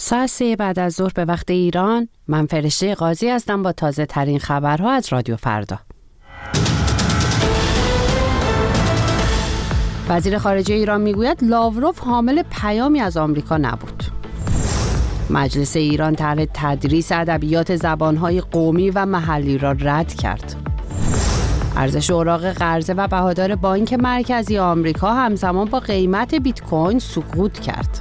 ساعت 3 بعد از ظهر به وقت ایران. من فرشته قاضی هستم با تازه ترین خبرها از رادیو فردا. وزیر خارجه ایران میگوید لاوروف حامل پیامی از آمریکا نبود. مجلس ایران طرح تدریس ادبیات زبانهای قومی و محلی را رد کرد. ارزش اوراق قرضه و بهادار بانک مرکزی آمریکا همزمان با قیمت بیت کوین سقوط کرد.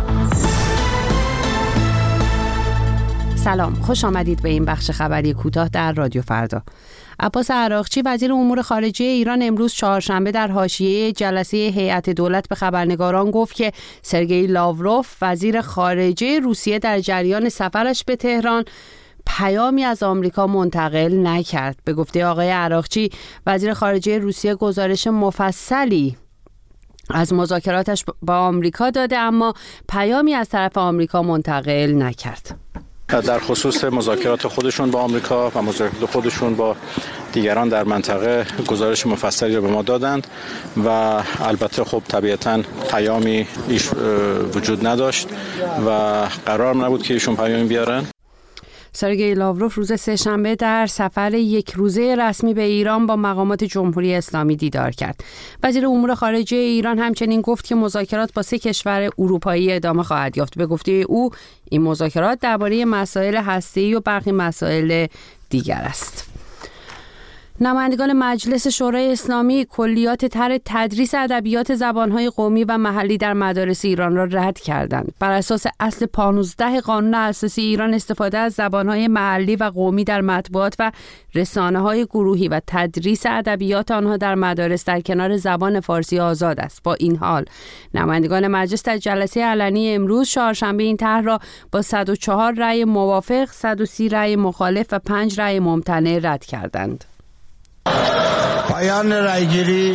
سلام، خوش آمدید به این بخش خبری کوتاه در رادیو فردا. عباس عراقچی وزیر امور خارجه ایران امروز چهارشنبه در حاشیه جلسه هیئت دولت به خبرنگاران گفت که سرگئی لاوروف وزیر خارجه روسیه در جریان سفرش به تهران پیامی از آمریکا منتقل نکرد. به گفته آقای عراقچی وزیر خارجه روسیه گزارش مفصلی از مذاکراتش با آمریکا داده اما پیامی از طرف آمریکا منتقل نکرد. در خصوص مذاکرات خودشون با آمریکا و مذاکرات خودشون با دیگران در منطقه گزارش مفصلی رو به ما دادند و البته خب طبیعتاً پیامی وجود نداشت و قرار نبود که ایشون پیامی بیارن. سرگئی لاوروف روز سه‌شنبه در سفر یک روزه رسمی به ایران با مقامات جمهوری اسلامی دیدار کرد. وزیر امور خارجه ایران همچنین گفت که مذاکرات با 3 کشور اروپایی ادامه خواهد یافت. به گفته او این مذاکرات درباره مسائل هسته‌ای و برخی مسائل دیگر است. نمایندگان مجلس شورای اسلامی کلیات طرح تدریس ادبیات زبانهای قومی و محلی در مدارس ایران را رد کردند. بر اساس اصل 15 قانون اساسی ایران استفاده از زبانهای محلی و قومی در مطبوعات و رسانه‌های گروهی و تدریس ادبیات آنها در مدارس در کنار زبان فارسی آزاد است. با این حال نمایندگان مجلس در جلسه علنی امروز چهارشنبه این طرح را با 104 رأی موافق، 130 رأی مخالف و 5 رأی ممتنع رد کردند. پایان رایگیری.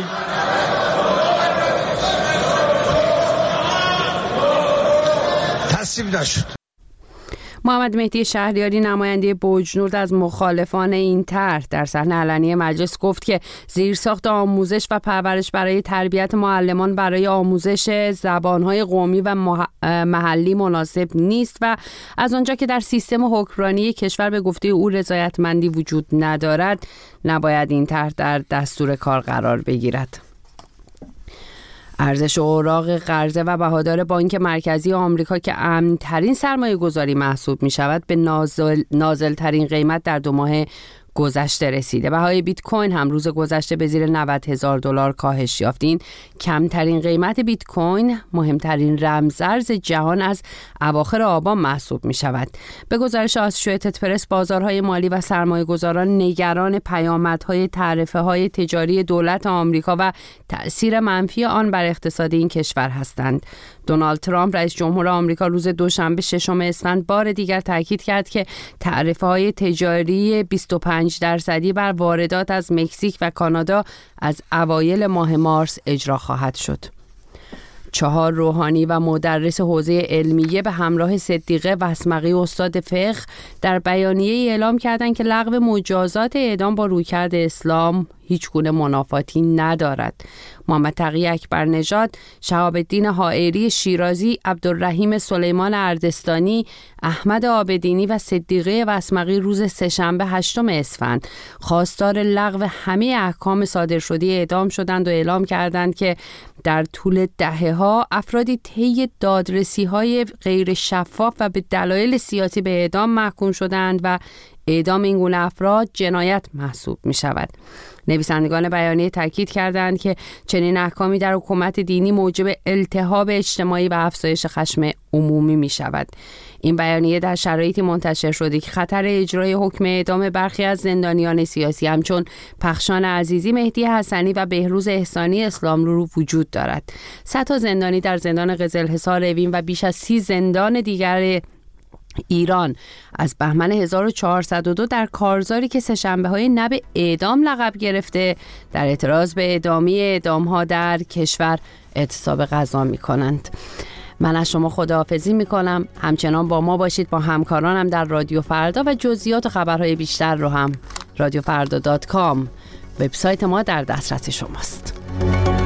تصویب نشد. محمد مهدی شهریاری نماینده بوجنورد از مخالفان این طرح در صحنه علنی مجلس گفت که زیرساخت آموزش و پرورش برای تربیت معلمان برای آموزش زبانهای قومی و محلی مناسب نیست و از آنجا که در سیستم حکمرانی کشور به گفته او رضایتمندی وجود ندارد نباید این طرح در دستور کار قرار بگیرد. ارزش اوراق قرضه و بهادار بانک مرکزی آمریکا که امن‌ترین سرمایه گذاری محسوب می شود به نازل‌ترین قیمت در 2 ماه گذشته رسیده. بهای بیت کوین هم روز گذشته به زیر $90,000 کاهش یافت. این کمترین قیمت بیت کوین مهمترین رمزارز جهان از اواخر آبان محسوب می شود. به گزارش آسوشییتد پرس بازارهای مالی و سرمایه‌گذاران نگران پیامدهای تعرفه‌های تجاری دولت آمریکا و تأثیر منفی آن بر اقتصاد این کشور هستند. دونالد ترامپ رئیس جمهور آمریکا روز دوشنبه 6 اسفند بار دیگر تاکید کرد که تعرفه‌های تجاری 25% بر واردات از مکزیک و کانادا از اوایل ماه مارس اجرا خواهد شد. 4 روحانی و مدرس حوزه علمیه به همراه صدیقه وسمقی استاد فقه در بیانیه‌ای اعلام کردند که لغو مجازات اعدام با رویکرد اسلام هیچ گونه منافاتی ندارد. محمد تقی اکبرنژاد، شهاب الدین حائری شیرازی، عبدالرحیم سلیمان اردستانی، احمد عابدینی و صدیقه وسمقی روز سه‌شنبه 8 اسفند خواستار لغو همه احکام صادر شده اعدام شدند و اعلام کردند که در طول دهه‌ها افرادی طی دادرسی‌های غیر شفاف و به دلایل سیاسی به اعدام محکوم شدند و اعدام این گونه افراد جنایت محسوب می شود. نویسندگان بیانیه تاکید کردند که چنین احکامی در حکومت دینی موجب التهاب اجتماعی و افزایش خشم عمومی می شود. این بیانیه در شرایطی منتشر شده که خطر اجرای حکم اعدام برخی از زندانیان سیاسی همچون پخشان عزیزی، مهدی حسنی و بهروز احسانی اسلاملو وجود دارد. 100 زندانی در زندان قزلحصار اوین و بیش از 30 زندان دیگر ایران از بهمن 1402 در کارزاری که سه‌شنبه‌های نه به اعدام لقب گرفته در اعتراض به ادامه اعدام‌ها در کشور اعتصاب غذا می‌کنند. من از شما خداحافظی می‌کنم. همچنان با ما باشید، با همکارانم در رادیو فردا و جزئیات و خبرهای بیشتر رو هم رادیوفردا.com وبسایت ما در دسترس شماست.